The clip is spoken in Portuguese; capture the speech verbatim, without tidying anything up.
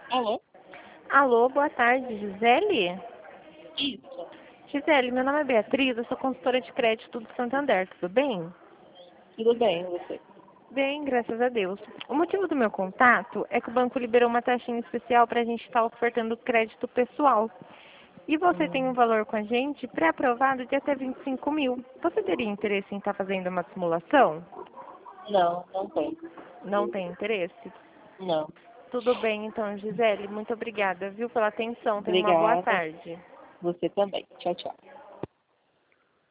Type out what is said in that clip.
Alô? Alô, boa tarde, Gisele? Isso. Gisele, meu nome é Beatriz, eu sou consultora de crédito do Santander, tudo bem? Tudo bem, e você? Bem, graças a Deus. O motivo do meu contato é que o banco liberou uma taxinha especial para a gente estar ofertando crédito pessoal. E você tem um Hum, valor com a gente pré-aprovado de até vinte e cinco mil. Você teria interesse em estar fazendo uma simulação? não, não tem. Não tem interesse? Não. Tudo bem, então, Gisele. Muito obrigada, viu, pela atenção. Tenha uma boa Obrigada. tarde. Você também. Tchau, tchau.